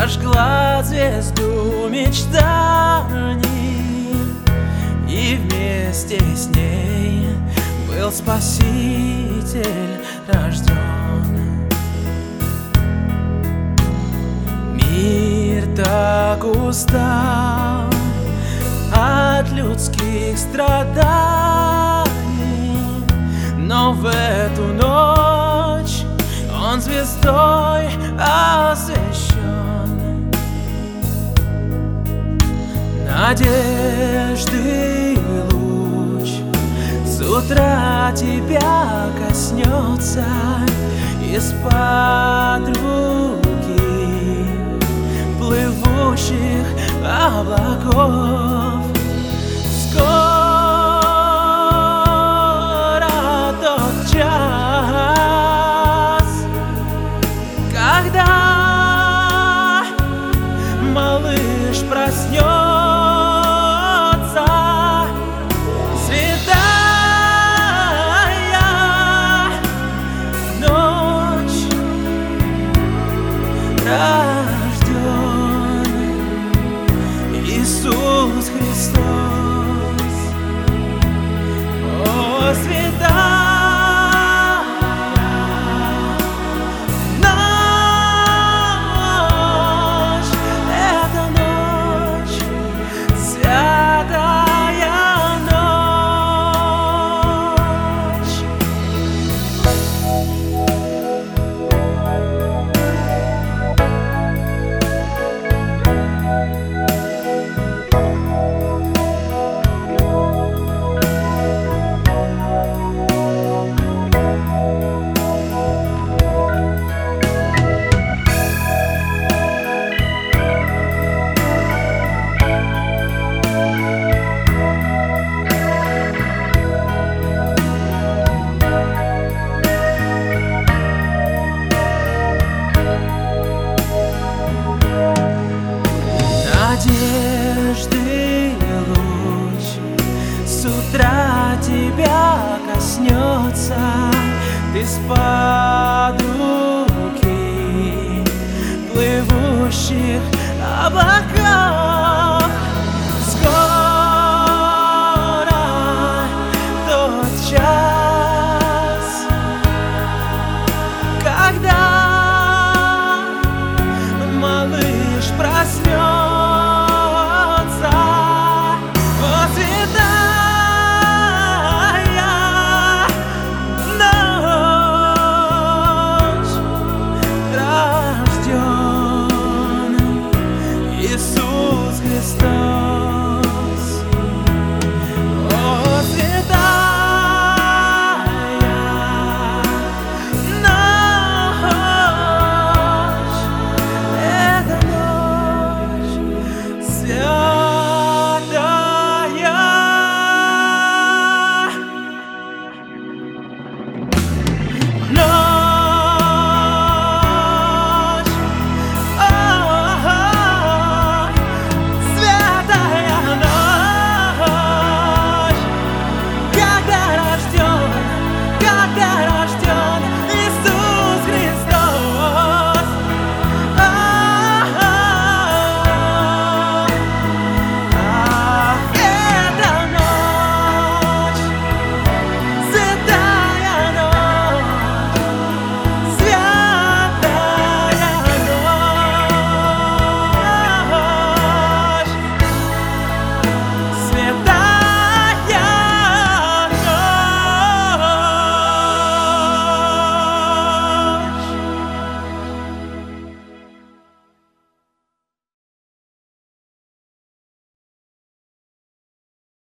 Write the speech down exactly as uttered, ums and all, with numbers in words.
зажгла звезду мечтаний, и вместе с ней был Спаситель рожден. Мир так устал от людских страданий, но в эту ночь он звездой освещен. Надежды луч с утра тебя коснется из-под руки плывущих облаков. Скоро тот час, когда малыш проснется, святая ночь, рожден Иисус Христос. О, святая ночь, эта ночь, святая ночь. Надежды луч с утра тебя коснется, ты из-под руки плывущих облаков. Скоро тот час, когда малыш проснется. Иисус Христос.